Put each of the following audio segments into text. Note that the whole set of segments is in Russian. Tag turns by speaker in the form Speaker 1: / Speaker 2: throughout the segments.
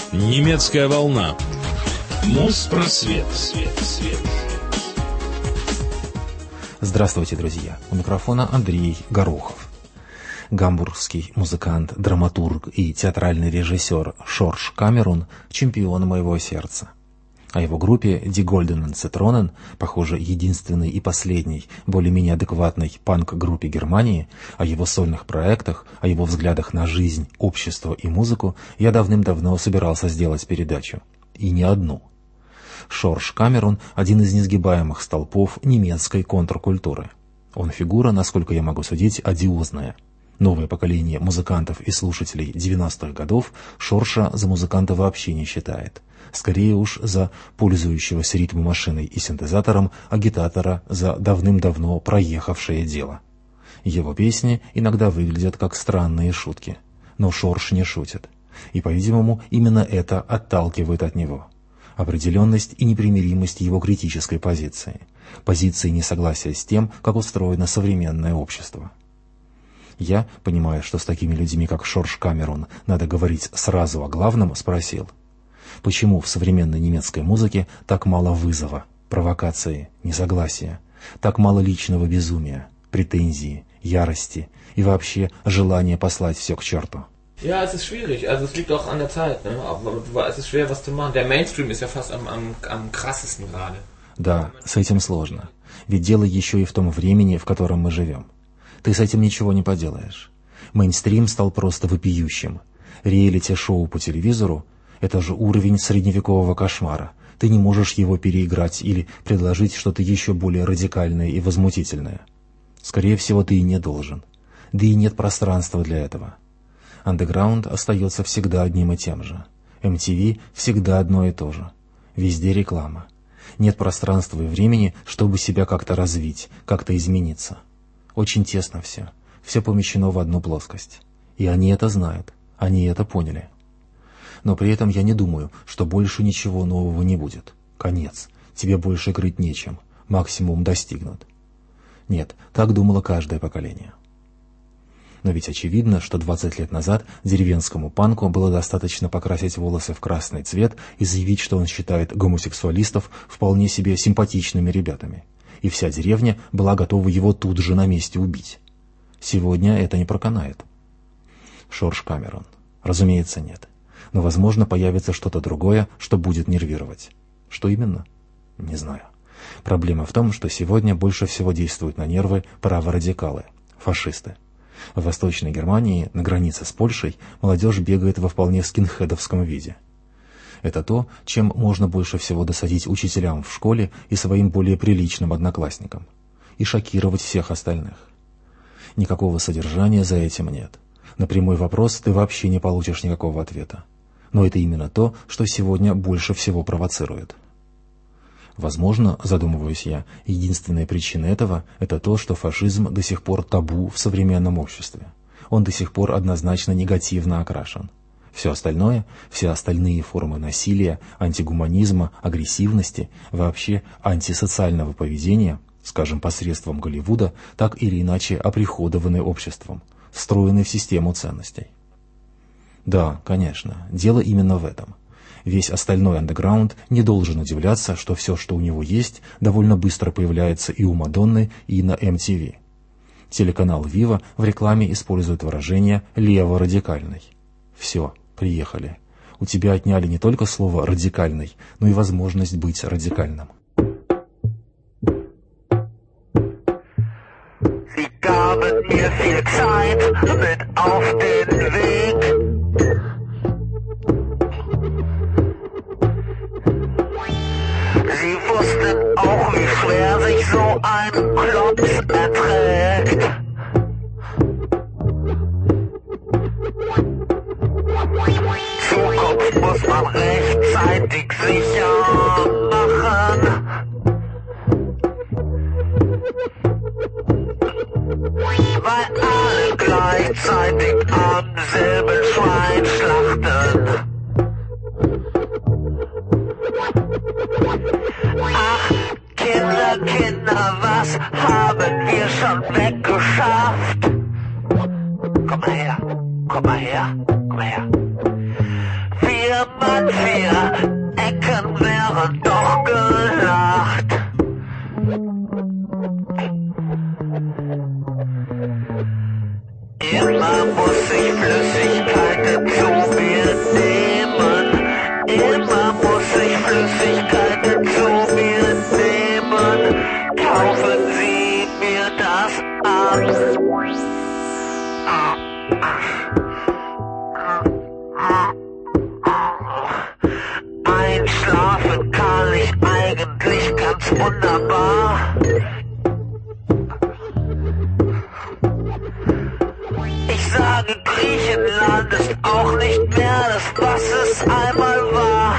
Speaker 1: Немецкая волна. Моспросвет.
Speaker 2: Здравствуйте, друзья. У микрофона Андрей Горохов. Гамбургский музыкант, драматург и театральный режиссер Шорш Камерун – чемпион моего сердца. О его группе Die Goldenen Zitronen, похоже, единственной и последней, более-менее адекватной панк-группе Германии, о его сольных проектах, о его взглядах на жизнь, общество и музыку я давным-давно собирался сделать передачу. И не одну. Шорш Камерун – один из несгибаемых столпов немецкой контркультуры. Он фигура, насколько я могу судить, одиозная. Новое поколение музыкантов и слушателей 90-х годов Шорша за музыканта вообще не считает. Скорее уж за пользующегося ритм-машиной и синтезатором агитатора за давным-давно проехавшее дело. Его песни иногда выглядят как странные шутки. Но Шорш не шутит. И, по-видимому, именно это отталкивает от него. Определенность и непримиримость его критической позиции. Позиции несогласия с тем, как устроено современное общество. Я, понимая, что с такими людьми, как Шорш Камерун, надо говорить сразу о главном, спросил: почему в современной немецкой музыке так мало вызова, провокации, несогласия, так мало личного безумия, претензии, ярости и вообще желания послать все к черту?
Speaker 3: Ja, es ist schwierig. Also es liegt auch an der Zeit, ne? Aber es ist schwer, was zu machen. Der Mainstream ist ja fast am krassesten gerade.
Speaker 2: Да, с этим сложно. Ведь дело еще и в том времени, в котором мы живем. Ты с этим ничего не поделаешь. Мейнстрим стал просто вопиющим. Реалити-шоу по телевизору — это же уровень средневекового кошмара. Ты не можешь его переиграть или предложить что-то еще более радикальное и возмутительное. Скорее всего, ты и не должен. Да и нет пространства для этого. Андеграунд остается всегда одним и тем же. MTV всегда одно и то же. Везде реклама. Нет пространства и времени, чтобы себя как-то развить, как-то измениться. Очень тесно все. Все помещено в одну плоскость. И они это знают. Они это поняли. Но при этом я не думаю, что больше ничего нового не будет. Конец. Тебе больше крыть нечем. Максимум достигнут. Нет, так думало каждое поколение. Но ведь очевидно, что 20 лет назад деревенскому панку было достаточно покрасить волосы в красный цвет и заявить, что он считает гомосексуалистов вполне себе симпатичными ребятами. И вся деревня была готова его тут же на месте убить. Сегодня это не проканает. Шорш Камерун. Разумеется, нет. Но, возможно, появится что-то другое, что будет нервировать. Что именно? Не знаю. Проблема в том, что сегодня больше всего действуют на нервы праворадикалы, фашисты. В Восточной Германии, на границе с Польшей, молодежь бегает во вполне скинхедовском виде. Это то, чем можно больше всего досадить учителям в школе и своим более приличным одноклассникам. И шокировать всех остальных. Никакого содержания за этим нет. На прямой вопрос ты вообще не получишь никакого ответа. Но это именно то, что сегодня больше всего провоцирует. Возможно, задумываюсь я, единственная причина этого – это то, что фашизм до сих пор табу в современном обществе. Он до сих пор однозначно негативно окрашен. Все остальное, все остальные формы насилия, антигуманизма, агрессивности, вообще антисоциального поведения, скажем, посредством Голливуда, так или иначе оприходованы обществом, встроены в систему ценностей. Да, конечно, дело именно в этом. Весь остальной андеграунд не должен удивляться, что все, что у него есть, довольно быстро появляется и у Мадонны, и на MTV. Телеканал Viva в рекламе использует выражение «леворадикальный». Все, приехали. У тебя отняли не только слово «радикальный», но и возможность быть радикальным.
Speaker 4: Sie gaben mir viel Zeit mit auf den Weg. Sie wussten auch, wie schwer sich so ein Klops erträgt. Zukunft muss man rechtzeitig sicher machen. Weil alle gleichzeitig am selben Schwein schlachten. Ach, Kinder, was haben wir schon weggeschafft? Komm mal her, komm mal her, komm mal her. Wir 4 Ecken wäre doch gelacht. Immer muss ich Flüssigkeiten zu mir nehmen. Immer muss ich Flüssigkeiten zu mir nehmen. Kaufen Sie mir das ab. Einschlafen kann ich eigentlich ganz wunderbar. Ich sage, Griechenland ist auch nicht mehr das, was es einmal war.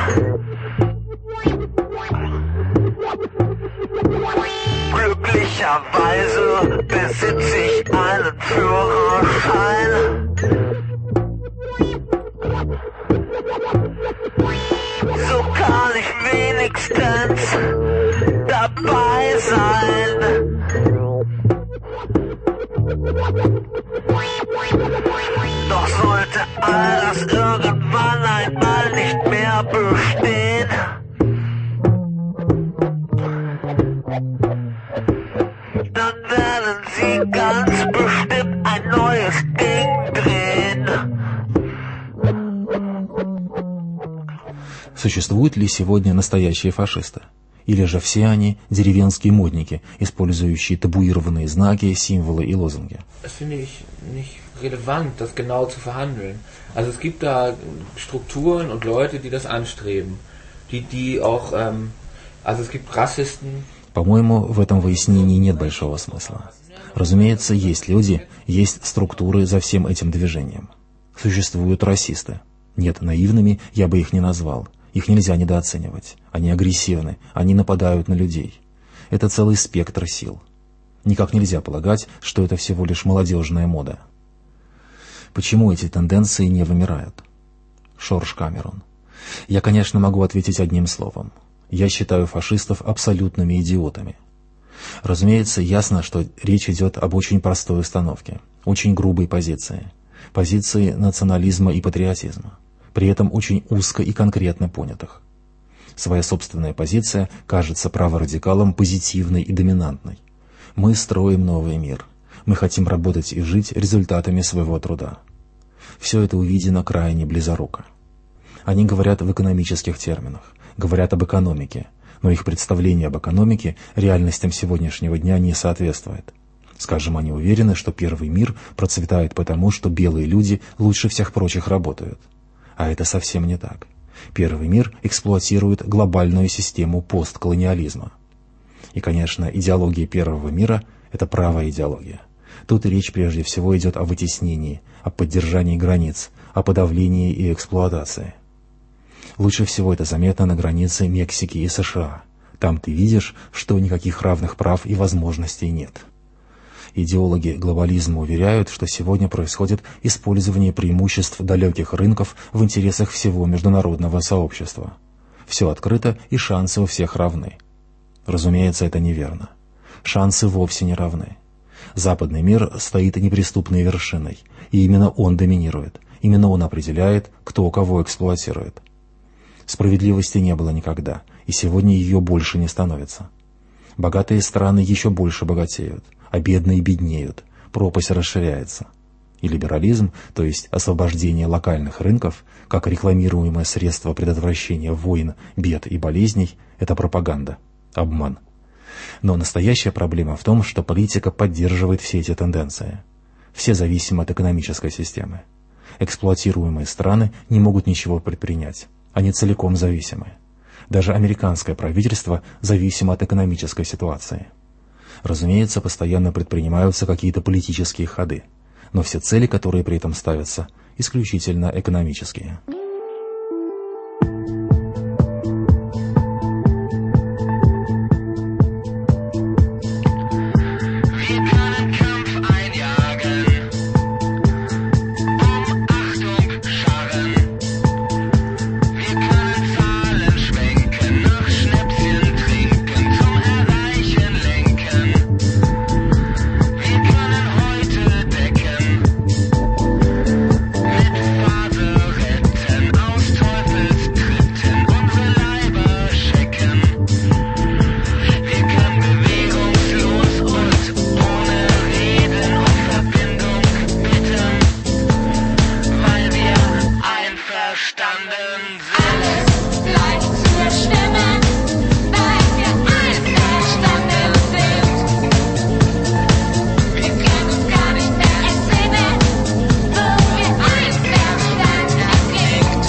Speaker 4: Glücklicherweise besitze ich einen Führerschein. So kann ich wenigstens dabei sein. Doch sollte all das irgendwann einmal nicht mehr bestehen, dann werden Sie ganz bestimmt ein neues Ding drehen.
Speaker 2: Существуют ли сегодня настоящие фашисты? Или же все они деревенские модники, использующие табуированные знаки, символы и лозунги?
Speaker 3: Das finde ich nicht relevant, das genau zu verhandeln. Also es gibt da Strukturen und Leute, die das anstreben. Die auch, also es gibt Rassisten.
Speaker 2: По-моему, в этом выяснении нет большого смысла. Разумеется, есть люди, есть структуры за всем этим движением. Существуют расисты. Нет, наивными я бы их не назвал. Их нельзя недооценивать. Они агрессивны, они нападают на людей. Это целый спектр сил. Никак нельзя полагать, что это всего лишь молодежная мода. Почему эти тенденции не вымирают? Шорж Камерон. Я, конечно, могу ответить одним словом. Я считаю фашистов абсолютными идиотами. Разумеется, ясно, что речь идет об очень простой установке, очень грубой позиции. Позиции национализма и патриотизма. При этом очень узко и конкретно понятых. Своя собственная позиция кажется праворадикалам позитивной и доминантной. Мы строим новый мир. Мы хотим работать и жить результатами своего труда. Все это увидено крайне близоруко. Они говорят в экономических терминах, говорят об экономике, но их представление об экономике реальностям сегодняшнего дня не соответствует. Скажем, они уверены, что первый мир процветает потому, что белые люди лучше всех прочих работают. А это совсем не так. Первый мир эксплуатирует глобальную систему постколониализма. И, конечно, идеология первого мира – это правая идеология. Тут речь прежде всего идет о вытеснении, о поддержании границ, о подавлении и эксплуатации. Лучше всего это заметно на границе Мексики и США. Там ты видишь, что никаких равных прав и возможностей нет. Идеологи глобализма уверяют, что сегодня происходит использование преимуществ далеких рынков в интересах всего международного сообщества. Все открыто и шансы у всех равны. Разумеется, это неверно. Шансы вовсе не равны. Западный мир стоит неприступной вершиной, и именно он доминирует, именно он определяет, кто кого эксплуатирует. Справедливости не было никогда, и сегодня ее больше не становится. Богатые страны еще больше богатеют, а бедные беднеют, пропасть расширяется. И либерализм, то есть освобождение локальных рынков, как рекламируемое средство предотвращения войн, бед и болезней, это пропаганда, обман. Но настоящая проблема в том, что политика поддерживает все эти тенденции. Все зависимы от экономической системы. Эксплуатируемые страны не могут ничего предпринять. Они целиком зависимы. Даже американское правительство зависимо от экономической ситуации. Разумеется, постоянно предпринимаются какие-то политические ходы, но все цели, которые при этом ставятся, исключительно экономические.
Speaker 4: Mit Phase retten. einverstanden sind.
Speaker 5: Alles leicht zu bestimmen, weil wir einverstanden sind. Wir können uns gar nicht mehr entsinnen, wo wir einverstanden erklingt.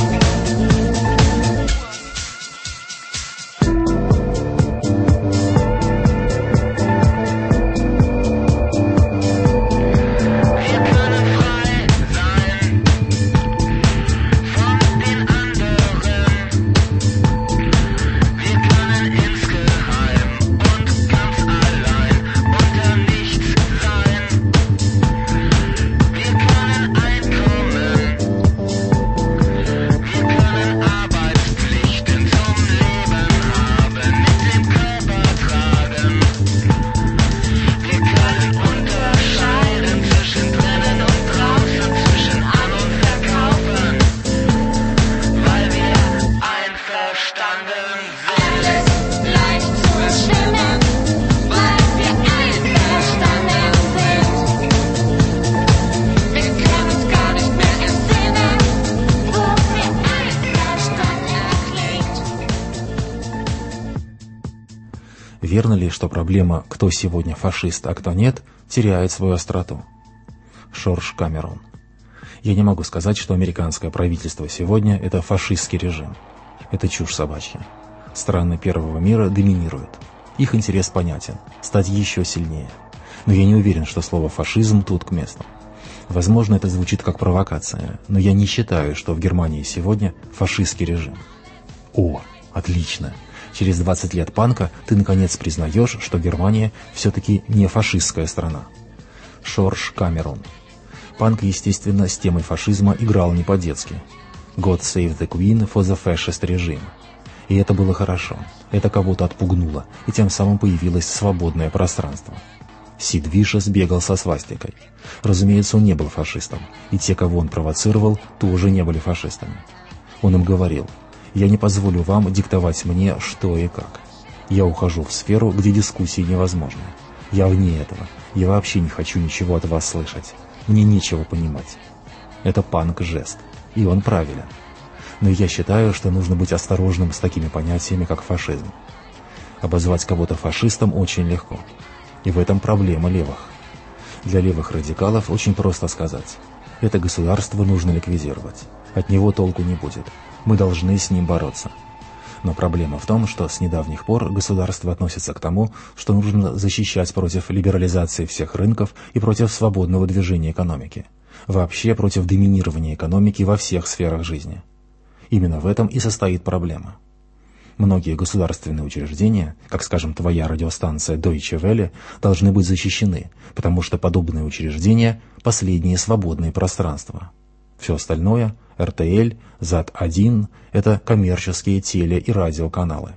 Speaker 4: Wir können frei sein von den anderen. Wir können insgeheim und ganz allein unter nichts sein. Wir können einkommen. Wir können Arbeitspflichten zum Leben haben, mit dem Körper tragen. Wir können unterscheiden zwischen drinnen und draußen, zwischen an und verkaufen, weil wir einverstanden sind.
Speaker 5: Alles leicht zu bestimmen, weil wir einverstanden sind. Wir können uns gar nicht mehr entsinnen, wo wir einverstanden erklingt.
Speaker 2: Верно ли, что проблема «кто сегодня фашист, а кто нет» теряет свою остроту? Шорж Камерон. Я не могу сказать, что американское правительство сегодня – это фашистский режим. Это чушь собачья. Страны первого мира доминируют. Их интерес понятен – стать еще сильнее. Но я не уверен, что слово «фашизм» тут к месту. Возможно, это звучит как провокация, но я не считаю, что в Германии сегодня фашистский режим. О, отлично! Через 20 лет панка ты наконец признаешь, что Германия все-таки не фашистская страна. Шорж Камерон. Панк, естественно, с темой фашизма играл не по-детски. God save the Queen for the fascist regime. И это было хорошо. Это кого-то отпугнуло, и тем самым появилось свободное пространство. Сид Вишес бегал со свастикой. Разумеется, он не был фашистом, и те, кого он провоцировал, тоже не были фашистами. Он им говорил: «Я не позволю вам диктовать мне, что и как. Я ухожу в сферу, где дискуссии невозможны. Я вне этого. Я вообще не хочу ничего от вас слышать. Мне нечего понимать». Это панк-жест, и он правилен. Но я считаю, что нужно быть осторожным с такими понятиями, как фашизм. Обозвать кого-то фашистом очень легко. И в этом проблема левых. Для левых радикалов очень просто сказать: это государство нужно ликвидировать. От него толку не будет. Мы должны с ним бороться. Но проблема в том, что с недавних пор государство относится к тому, что нужно защищать против либерализации всех рынков и против свободного движения экономики. Вообще против доминирования экономики во всех сферах жизни. Именно в этом и состоит проблема. Многие государственные учреждения, как, скажем, твоя радиостанция Deutsche Welle, должны быть защищены, потому что подобные учреждения – последние свободные пространства. Все остальное – РТЛ, ЗАД-1 – это коммерческие теле- и радиоканалы.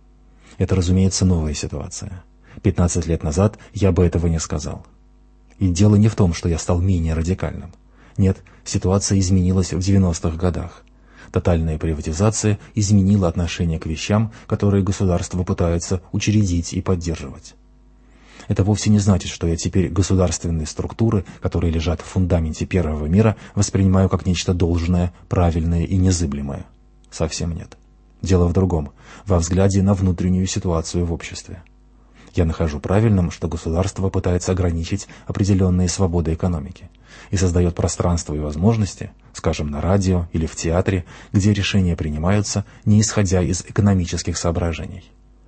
Speaker 2: Это, разумеется, новая ситуация. 15 лет назад я бы этого не сказал. И дело не в том, что я стал менее радикальным. Нет, ситуация изменилась в 90-х годах. Тотальная приватизация изменила отношение к вещам, которые государство пытается учредить и поддерживать. Это вовсе не значит, что я теперь государственные структуры, которые лежат в фундаменте первого мира, воспринимаю как нечто должное, правильное и незыблемое. Совсем нет. Дело в другом, во взгляде на внутреннюю ситуацию в обществе. Я нахожу правильным, что государство пытается ограничить определенные свободы экономики и создает пространство и возможности, скажем, на радио или в театре, где решения принимаются, не исходя из экономических соображений.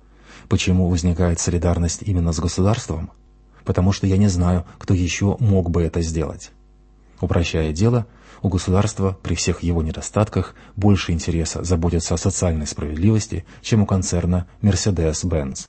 Speaker 2: Почему возникает солидарность именно с государством? Потому что я не знаю, кто еще мог бы это сделать. Упрощая дело, у государства при всех его недостатках больше интереса заботиться о социальной справедливости, чем у концерна Mercedes-Benz.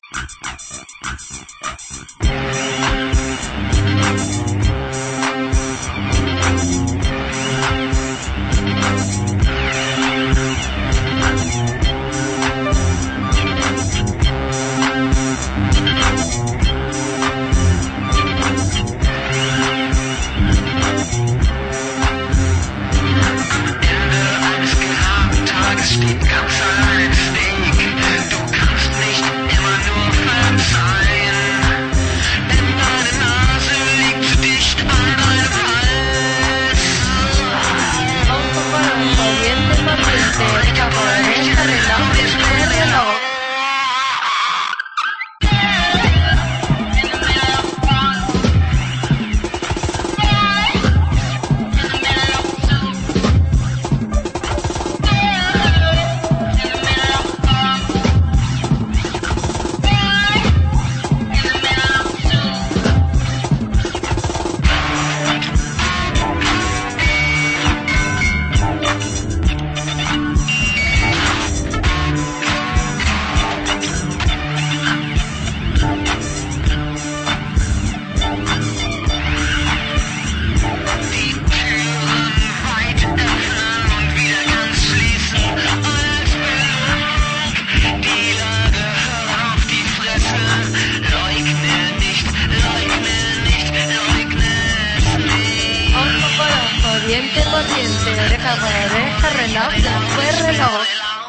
Speaker 4: Steht ganz allein im Weg. Du kannst nicht immer nur verzeihen, denn deine Nase liegt zu dicht an deinem Hals.
Speaker 6: reloj después reloj.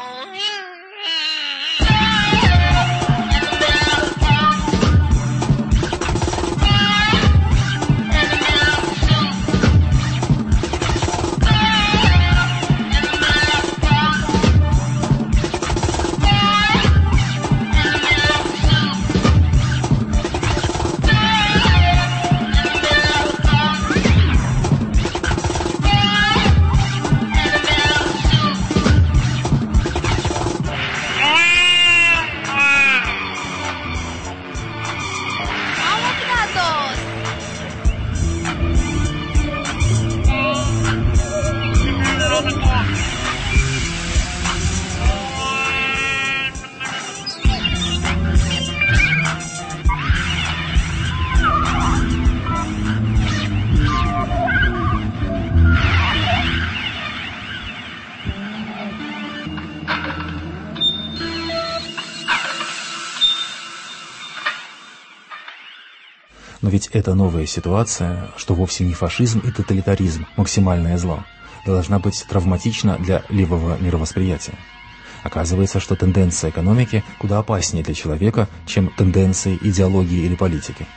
Speaker 2: Но ведь эта новая ситуация, что вовсе не фашизм и тоталитаризм, максимальное зло, должна быть травматична для левого мировосприятия. Оказывается, что тенденция экономики куда опаснее для человека, чем тенденции идеологии или политики.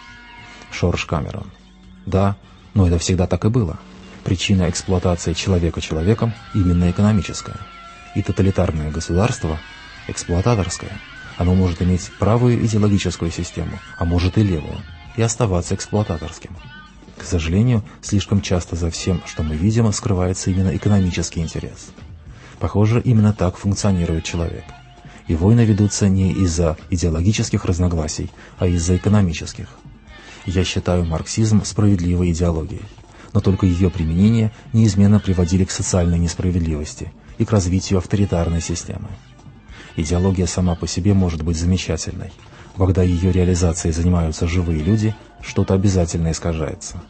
Speaker 2: Шорж Камерон. Да, но это всегда так и было. Причина эксплуатации человека человеком именно экономическая. И тоталитарное государство эксплуататорское. Оно может иметь правую идеологическую систему, а может и левую, и оставаться эксплуататорским. К сожалению, слишком часто за всем, что мы видим, скрывается именно экономический интерес. Похоже, именно так функционирует человек. И войны ведутся не из-за идеологических разногласий, а из-за экономических. Я считаю марксизм справедливой идеологией, но только ее применение неизменно приводили к социальной несправедливости и к развитию авторитарной системы. Идеология сама по себе может быть замечательной, но когда ее реализацией занимаются живые люди, что-то обязательно искажается.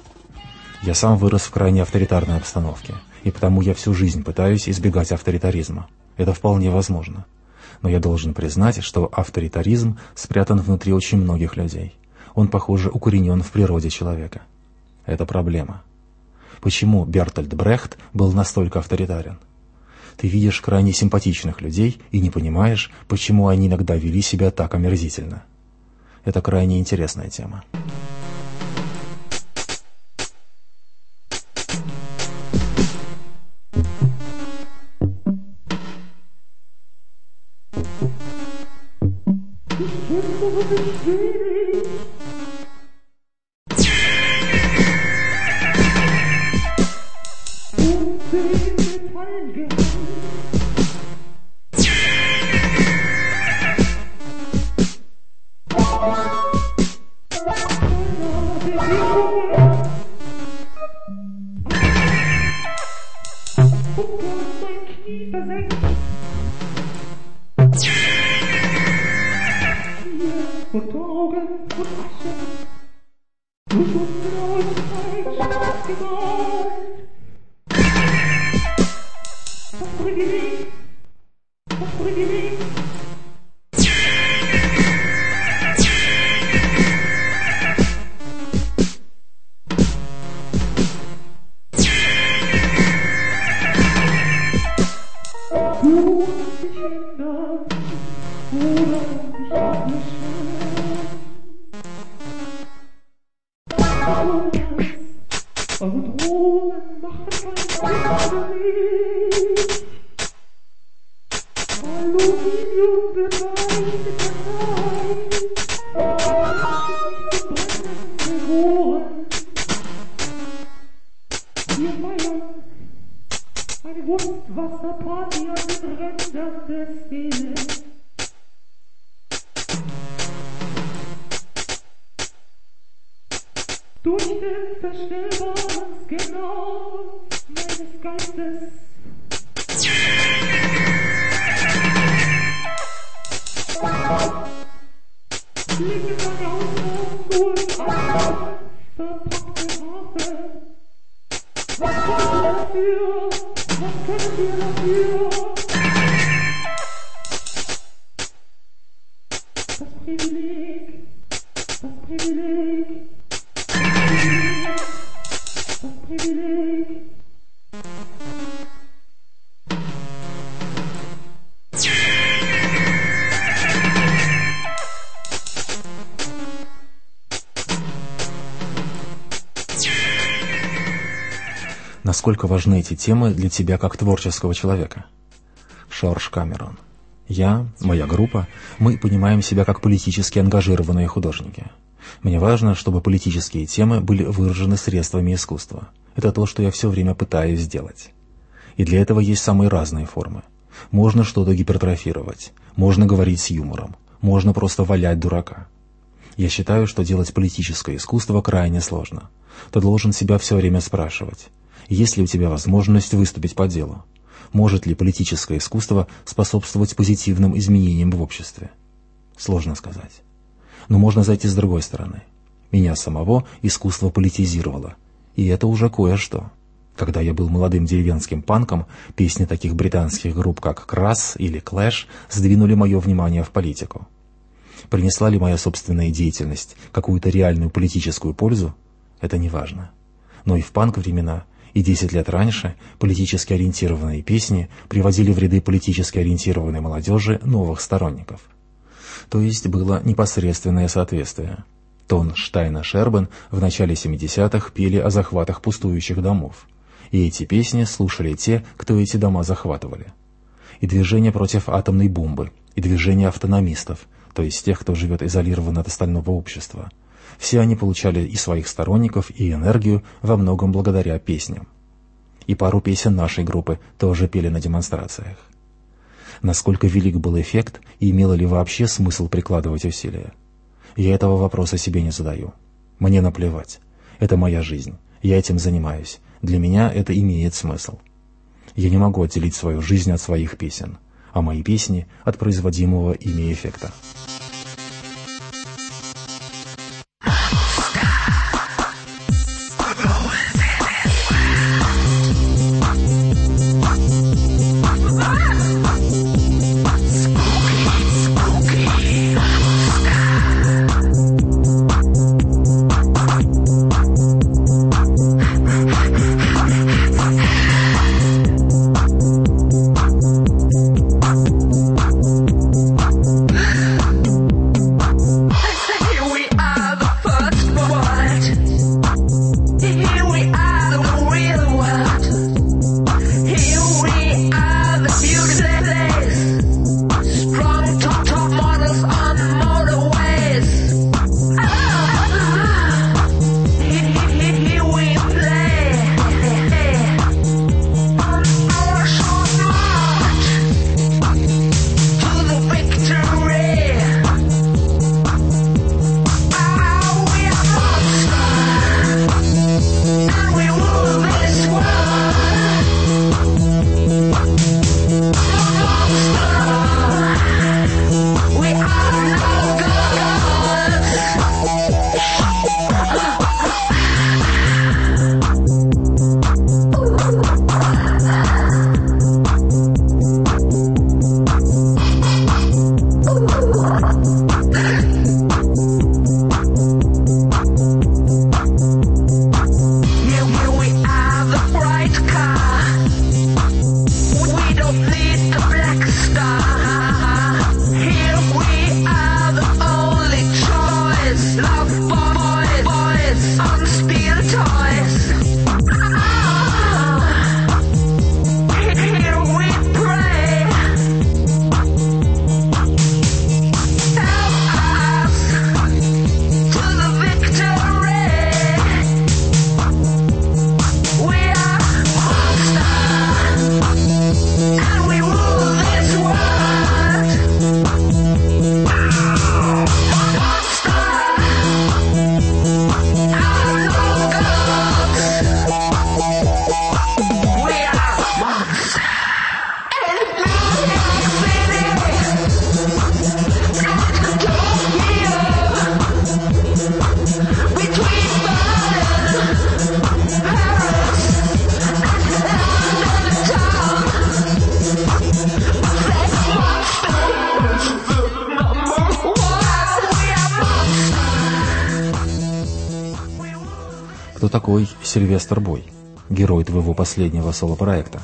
Speaker 2: Я сам вырос в крайне авторитарной обстановке, и потому я всю жизнь пытаюсь избегать авторитаризма. Это вполне возможно. Но я должен признать, что авторитаризм спрятан внутри очень многих людей. Он, похоже, укоренен в природе человека. Это проблема. Почему Бертольд Брехт был настолько авторитарен? Ты видишь крайне симпатичных людей и не понимаешь, почему они иногда вели себя так омерзительно. Это крайне интересная тема. Насколько важны эти темы для тебя как творческого человека? Жорж Камерон. Я, моя группа, мы понимаем себя как политически ангажированные художники. Мне важно, чтобы политические темы были выражены средствами искусства. Это то, что я все время пытаюсь сделать. И для этого есть самые разные формы. Можно что-то гипертрофировать, можно говорить с юмором, можно просто валять дурака. Я считаю, что делать политическое искусство крайне сложно. Ты должен себя все время спрашивать, есть ли у тебя возможность выступить по делу? Может ли политическое искусство способствовать позитивным изменениям в обществе? Сложно сказать. Но можно зайти с другой стороны. Меня самого искусство политизировало. И это уже кое-что. Когда я был молодым деревенским панком, песни таких британских групп, как Crass или Clash, сдвинули мое внимание в политику. Принесла ли моя собственная деятельность какую-то реальную политическую пользу? Это не важно. Но и в панк-времена, и 10 лет раньше политически ориентированные песни приводили в ряды политически ориентированной молодежи новых сторонников. То есть было непосредственное соответствие. Тон Штайна Шербен в начале 70-х пели о захватах пустующих домов. И эти песни слушали те, кто эти дома захватывали. И движение против атомной бомбы, и движение автономистов, то есть тех, кто живет изолированно от остального общества. Все они получали и своих сторонников, и энергию во многом благодаря песням. И пару песен нашей группы тоже пели на демонстрациях. Насколько велик был эффект, и имело ли вообще смысл прикладывать усилия? Я этого вопроса себе не задаю. Мне наплевать. Это моя жизнь. Я этим занимаюсь. Для меня это имеет смысл. Я не могу отделить свою жизнь от своих песен, а мои песни от производимого ими эффекта. Кто такой Сильвестр Бой, герой твоего последнего соло-проекта?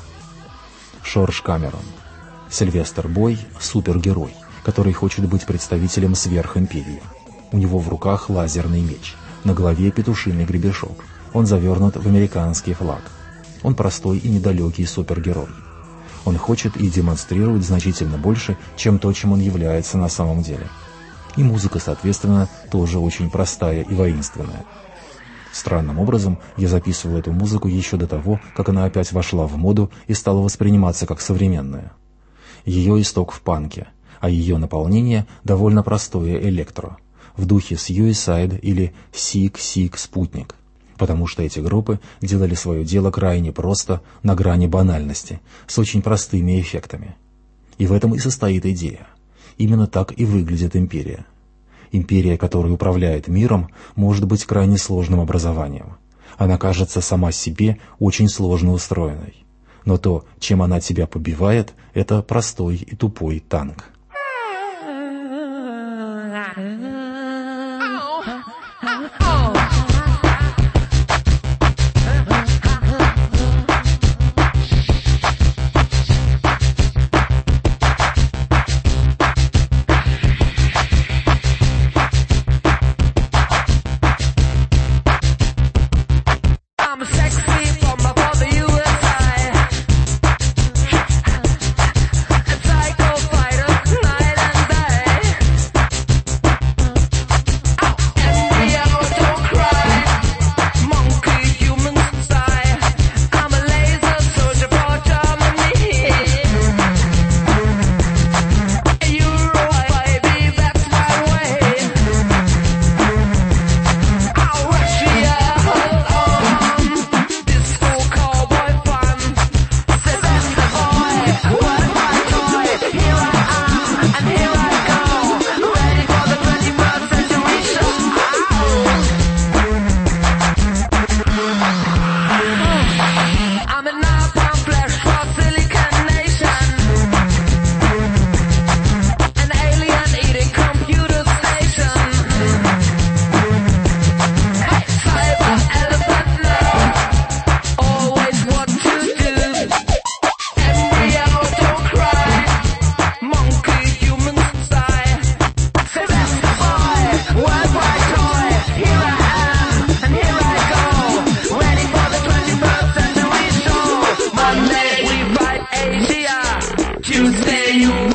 Speaker 2: Жорж Камерон. Сильвестр Бой – супергерой, который хочет быть представителем сверхимперии. У него в руках лазерный меч, на голове петушиный гребешок. Он завернут в американский флаг. Он простой и недалекий супергерой. Он хочет и демонстрирует значительно больше, чем то, чем он является на самом деле. И музыка, соответственно, тоже очень простая и воинственная. Странным образом я записывал эту музыку еще до того, как она опять вошла в моду и стала восприниматься как современная. Ее исток в панке, а ее наполнение довольно простое электро, в духе Suicide или Sick Спутник, потому что эти группы делали свое дело крайне просто, на грани банальности, с очень простыми эффектами. И в этом и состоит идея. Именно так и выглядит империя. Империя, которая управляет миром, может быть крайне сложным образованием. Она кажется сама себе очень сложно устроенной. Но то, чем она тебя побивает, это простой и тупой танк.
Speaker 4: Tuesday, you